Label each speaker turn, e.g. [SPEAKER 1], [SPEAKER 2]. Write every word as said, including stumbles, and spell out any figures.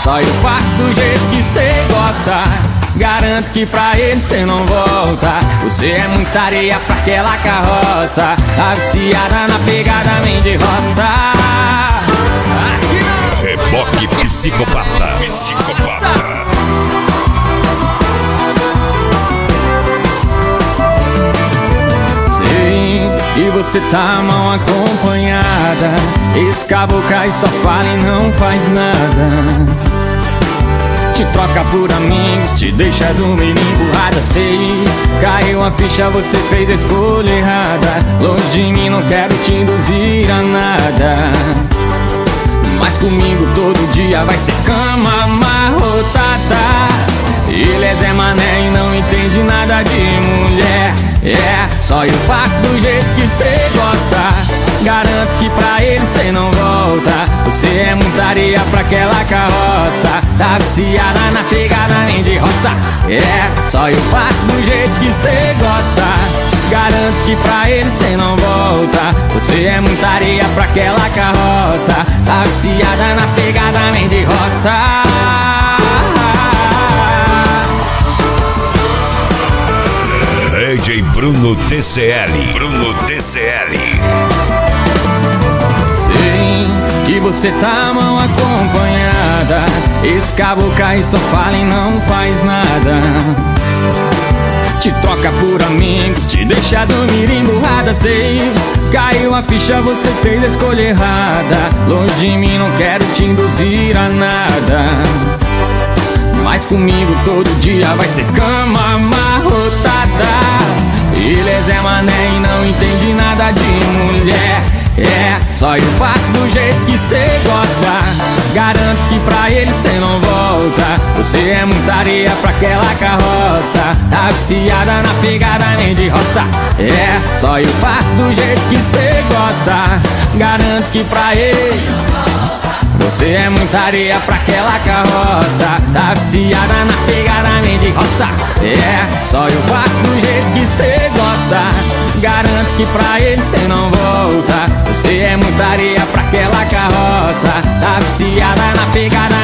[SPEAKER 1] só eu faço do jeito que cê gosta. Garanto que pra ele cê não volta. Você é muita areia pra aquela carroça. Tá viciada na pegada, nem de roça.
[SPEAKER 2] Reboque psicopata. Psicopata.
[SPEAKER 1] E você tá mal acompanhada. Esse caboclo cai, só fala e não faz nada. Te troca por amigos, te deixa dormir empurrada. Sei, caiu a ficha, você fez a escolha errada. Longe de mim, não quero te induzir a nada. Mas comigo todo dia vai ser cama amarrotada. Ele é Zé Mané e não entende nada de mulher. É, só eu faço do jeito que cê gosta. Garanto que pra ele cê não volta. Você é muita areia pra aquela carroça. Tá viciada na pegada, nem de roça. É, só eu faço do jeito que cê gosta. Garanto que pra ele cê não volta. Você é muita areia pra aquela carroça. Tá viciada na pegada, nem de roça.
[SPEAKER 2] D J Bruno T C L. Bruno T C L.
[SPEAKER 1] Sei que você tá mal acompanhada. Esse caboclo cai, só fala e não faz nada. Te troca por amigos, te deixa dormir emburrada. Sei, caiu a ficha, você fez a escolha errada. Longe de mim, não quero te induzir a nada. Mas comigo todo dia vai ser cama amarrotada. Ele é Zé Mané e não entende nada de mulher. É, só eu faço do jeito que cê gosta. Garanto que pra ele cê não volta. Você é muita areia pra aquela carroça. Tá viciada na pegada, nem de roça. É, só eu faço do jeito que cê gosta. Garanto que pra ele você é muita areia pra aquela carroça. Tá viciada na pegada, nem de roça. É, só eu faço do jeito que cê gosta. Garanto que pra ele cê não volta. Você é muita areia pra aquela carroça. Tá viciada na pegada,